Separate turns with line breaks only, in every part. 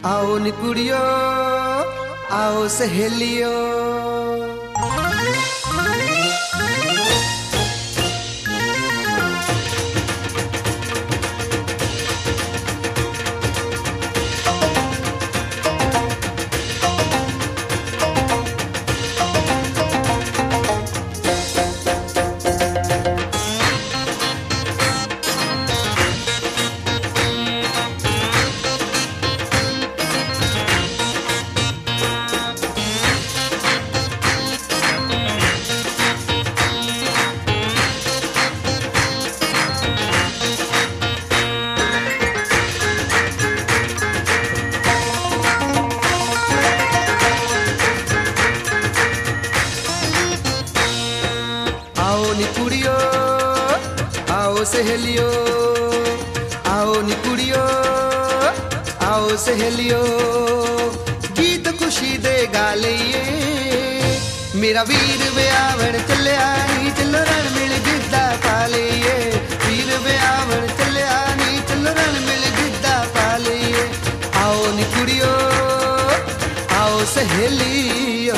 आओ नी कुड़ियो, आओ सहेलियो। आओ नी कुड़ियो, आओ सहेलियो, आओ नी कुड़ियो, आओ सहेलियो। गीत खुशी दे गा लईए, मेरा वीर ब्यावन चलिया नी, चलो रल मिल गिद्दा पा लईए। वीर ब्यावन चलिया नी, चलो रल मिल गिद्दा पा लईए। आओ नी कुड़ियो, आओ सहेलियो।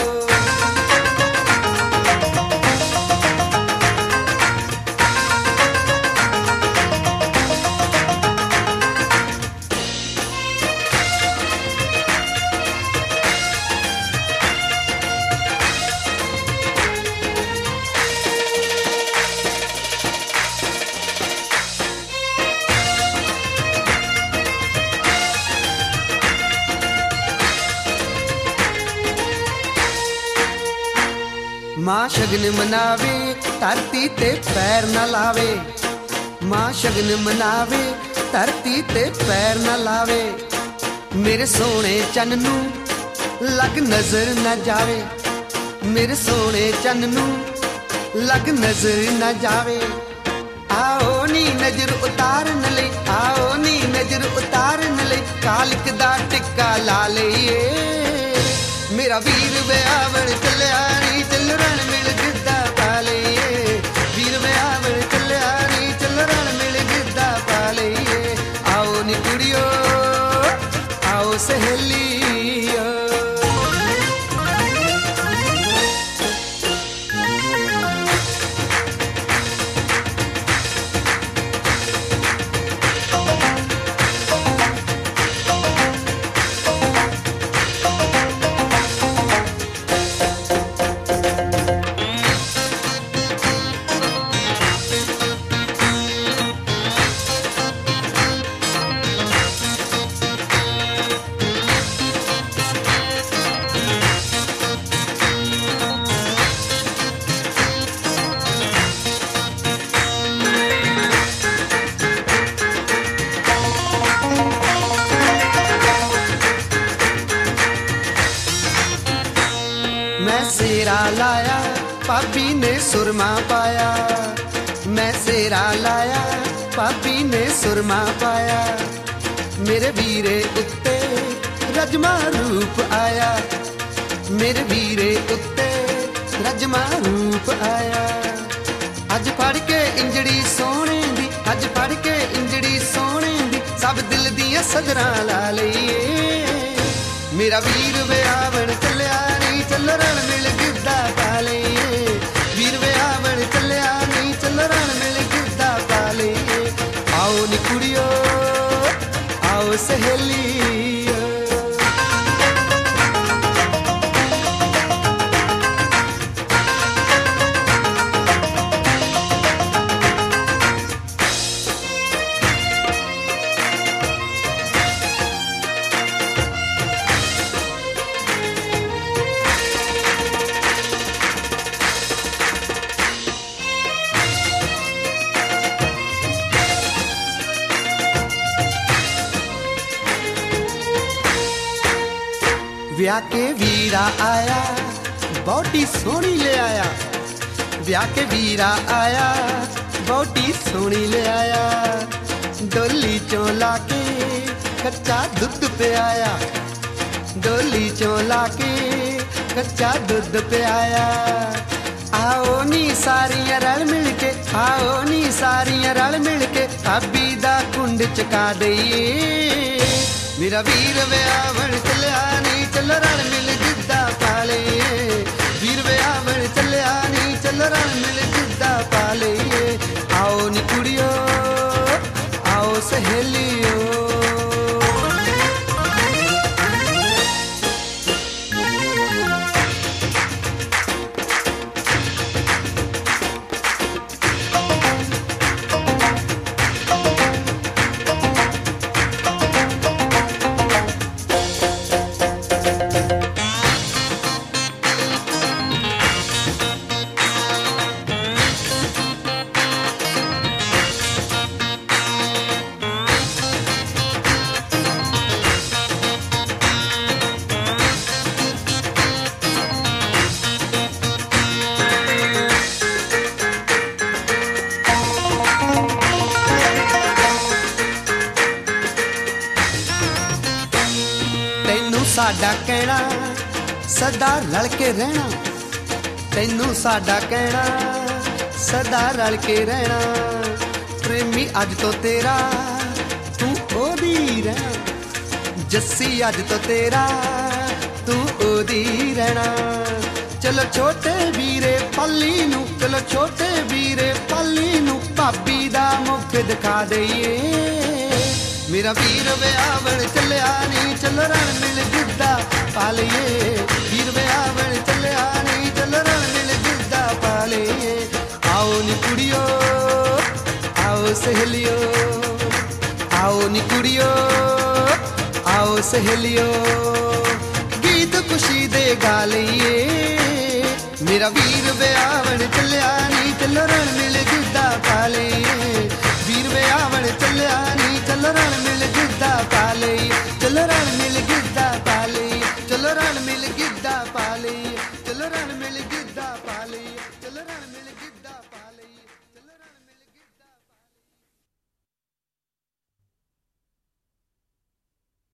मां शगन मनावे, धरती ते पैर न लावे। मां शगन मनावे, धरती ते पैर न लावे। मेरे सोने चन्न नू लग नजर न जावे। मेरे सोने चन्न नू लग नजर न जावे। आओ नी नजर उतारन लई, आओ नी नजर उतारन लई, कालिक दा टिक्का ला लईए। मेरा वीर ब्यावन चलिया नी, चल रल मिल गिद्दा पा लईए। वीर ब्यावन चलिया नी, चल रल मिल गिद्दा पा लईए। आओ नी कुड़ियो, आओ सहेलियो। मैं सेरा लाया, पापी ने सुरमा पाया। मैं सेरा लाया, पापी ने सुरमा पाया। मेरे वीरे उत्ते रजमा रूप आया। मेरे वीरे उत्ते रजमा रूप आया। अज फड़ के इंजड़ी सोने दी, अज फड़ के इंजड़ी सोने दी, सब दिल दियां सदरां ला लईए। मेरा वीर ब्यावन चलिया नी, चल रल मिल गिद्दा पा लईए। वीर ब्यावन चलिया नी, चल रल मिल गिद्दा पा लईए। आओ नी कुड़ियो, आओ सहेलियो। ब्याह के वीरा आया, बॉडी सोनी ले आया। ब्याह के वीरा आया, बॉडी सोनी ले आया। डोली चों लाके कच्चा दूध पे आया। डोली चों लाके कच्चा दूध पे आया। आओ नी सारियां रल मिल के, आओ नी सारियां रल मिल के, भाभी दा कुंड चका दईए। ਮੇਰਾ ਵੀਰ ਵਿਆਹਣ ਚੱਲਿਆ ਨੀ, ਚੱਲ ਰਲ ਮਿਲ ਗਿੱਧਾ ਪਾ ਲਈਏ। ਵੀਰ ਵਿਆਹਣ ਚੱਲਿਆ ਨੀ, ਚੱਲ ਰਲ ਮਿਲ ਗਿੱਧਾ ਪਾ ਲਈਏ। ਆਓ ਨੀ ਕੁੜੀਓ, ਆਓ ਸਹੇਲੀਓ। ਸਾਡਾ ਕਹਿਣਾ ਸਦਾ ਰਲ ਕੇ ਰਹਿਣਾ, ਤੈਨੂੰ ਸਾਡਾ ਕਹਿਣਾ ਸਦਾ ਰਲ ਕੇ ਰਹਿਣਾ। ਪ੍ਰੇਮੀ ਅੱਜ ਤੋਂ ਤੇਰਾ ਤੂੰ ਉਹਦੀ ਰਹਿਣਾ, ਜੱਸੀ ਅੱਜ ਤੋਂ ਤੇਰਾ ਤੂੰ ਉਹਦੀ ਰਹਿਣਾ। ਚਲੋ ਛੋਟੇ ਵੀਰੇ ਪਾਲੀ ਨੂੰ, ਚਲੋ ਛੋਟੇ ਵੀਰੇ ਪਾਲੀ ਨੂੰ ਭਾਬੀ ਦਾ ਮੁਖ ਦਿਖਾ ਦਈਏ। ਮੇਰਾ ਵੀਰ ਵਿਆਹਣ ਚੱਲਿਆ ਨੀ, ਚੱਲ ਰਲ ਮਿਲ ਗਿੱਧਾ ਪਾ ਲਈਏ। ਵੀਰ ਵਿਆਹਣ ਚੱਲਿਆ ਨੀ, ਚੱਲ ਰਲ ਮਿਲ ਗਿੱਧਾ ਪਾ ਲਈਏ। ਆਓ ਨੀ ਕੁੜੀਓ, ਆਓ ਸਹੇਲੀਓ। ਆਓ ਨੀ ਕੁੜੀਓ, ਆਓ ਸਹੇਲੀਓ। ਗੀਤ ਖੁਸ਼ੀ ਦੇ ਗਾ ਲਈਏ। ਮੇਰਾ ਵੀਰ ਵਿਆਹਣ ਚੱਲਿਆ ਨੀ, ਚੱਲ ਰਲ ਮਿਲ ਗਿੱਧਾ ਪਾ ਲਈਏ। ਵੀਰ ਵਿਆਹਣ ਚੱਲਿਆ ਨੀ, ਚੱਲ ਰਲ ਮਿਲ ਗਿੱਧਾ ਪਾ ਲਈ। ਚੱਲ ਰਲ ਮਿਲ ਗਿੱਧਾ ਪਾ ਲਈ, ਚੱਲ ਰਲ ਮਿਲ ਗਿੱਧਾ ਪਾ ਲਈ।